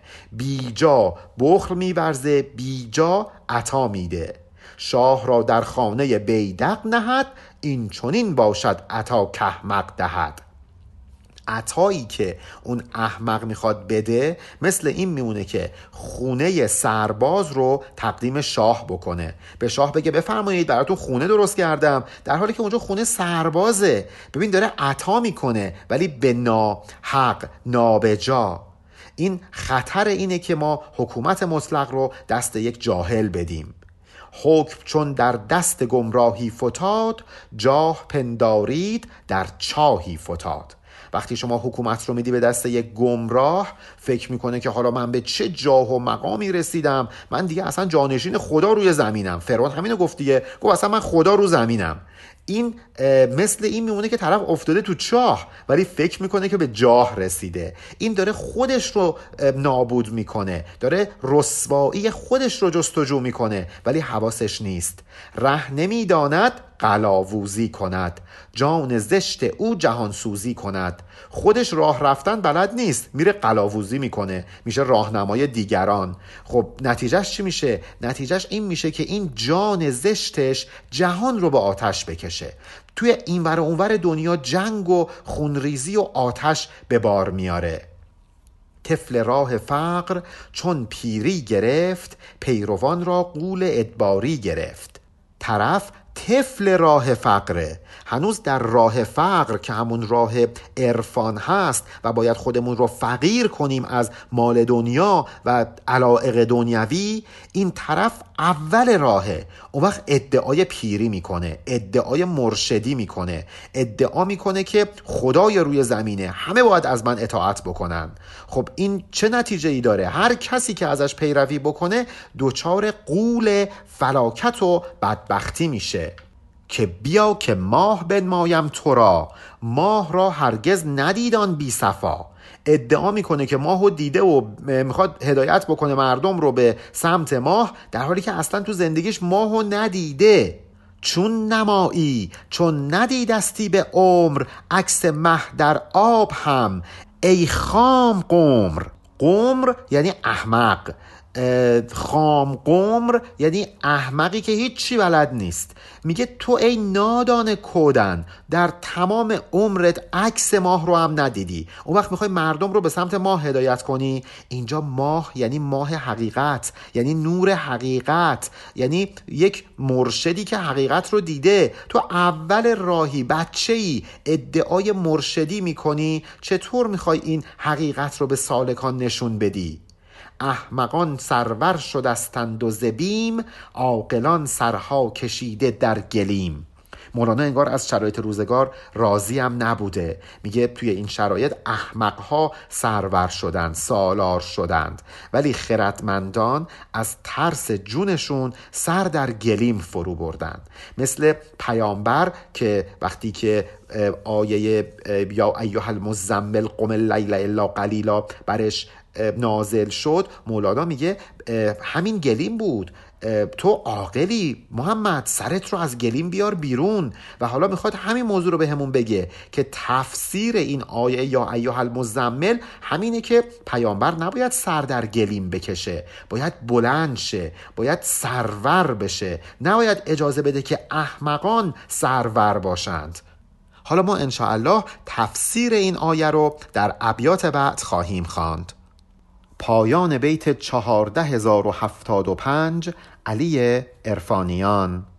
بیجا بخل میورزه، بیجا عطا میده. شاه را در خانه بیدق نهد، این چنین باشد عطا کاحمق دهد. عطایی که اون احمق میخواد بده مثل این میمونه که خونه سرباز رو تقدیم شاه بکنه، به شاه بگه بفرمایید براتون خونه درست کردم، در حالی که اونجا خونه سربازه. ببین داره عطا میکنه ولی به ناحق، نابجا. این خطر اینه که ما حکومت مطلق رو دست یک جاهل بدیم. حکم چون در دست گمراهی فتاد، جاه پندارید در چاهی فتاد. وقتی شما حکومت رو میدی به دست یک گمراه، فکر میکنه که حالا من به چه جاه و مقامی رسیدم، من دیگه اصلا جانشین خدا روی زمینم. فرعون همینو گفت دیگه، گفت اصلا من خدا رو زمینم. این مثل این میمونه که طرف افتاده تو چاه ولی فکر میکنه که به جاه رسیده. این داره خودش رو نابود میکنه، داره رسوایی خودش رو جستجو میکنه ولی حواسش نیست. ره نمیداند قلاووزی کند، جان زشت او جهانسوزی کند. خودش راه رفتن بلد نیست، میره قلاووزی میکنه، میشه راهنمای دیگران. خب نتیجهش چی میشه؟ نتیجهش این میشه که این جان زشتش جهان رو به آتش بکشه. توی اینور و اونور دنیا جنگ و خونریزی و آتش به بار میاره. طفل راه فقر چون پیری گرفت، پیروان را غول ادباری گرفت. طرف طفل راه فقره، هنوز در راه فقر که همون راه عرفان هست و باید خودمون رو فقیر کنیم از مال دنیا و علایق دنیوی، این طرف اول راهه. اون وقت ادعای پیری میکنه، ادعای مرشدی میکنه، ادعا میکنه که خدای روی زمینه، همه باید از من اطاعت بکنن. خب این چه نتیجه ای داره؟ هر کسی که ازش پیروی بکنه دوچار غول فلاکت و بدبختی میشه. که بیا که ماه بنمایم تو را، ماه را هرگز ندیدان بی صفا. ادعا میکنه که ماهو دیده و میخواد هدایت بکنه مردم رو به سمت ماه، در حالی که اصلا تو زندگیش ماهو ندیده. چون نمایی چون ندیدستی به عمر، عکس مه در آب هم ای خام قمر. قمر یعنی احمق، خام قمر یعنی احمقی که هیچی بلد نیست. میگه تو ای نادان کودن، در تمام عمرت عکس ماه رو هم ندیدی، اون وقت میخوای مردم رو به سمت ماه هدایت کنی. اینجا ماه یعنی ماه حقیقت، یعنی نور حقیقت، یعنی یک مرشدی که حقیقت رو دیده. تو اول راهی، بچه‌ای، ادعای مرشدی میکنی، چطور میخوای این حقیقت رو به سالکان نشون بدی؟ احمقان سرور شدستند و زبیم، عاقلان سرها کشیده در گلیم. مولانا انگار از شرایط روزگار راضی هم نبوده. میگه توی این شرایط احمقها سرور شدند، سالار شدند، ولی خردمندان از ترس جونشون سر در گلیم فرو بردن. مثل پیامبر که وقتی که آیه یا ایها المزمل قم اللیل الا قلیلا برش نازل شد، مولانا میگه همین گلیم بود. تو عاقلی محمد، سرت رو از گلیم بیار بیرون. و حالا میخواد همین موضوع رو به همون بگه که تفسیر این آیه یا ایها المزمل همینه که پیامبر نباید سر در گلیم بکشه، باید بلند شه، باید سرور بشه، نباید اجازه بده که احمقان سرور باشند. حالا ما انشاءالله تفسیر این آیه رو در ابیات بعد خواهیم خواند. پایان بیت چهارده هزار و هفتاد و پنج، علی عرفانیان.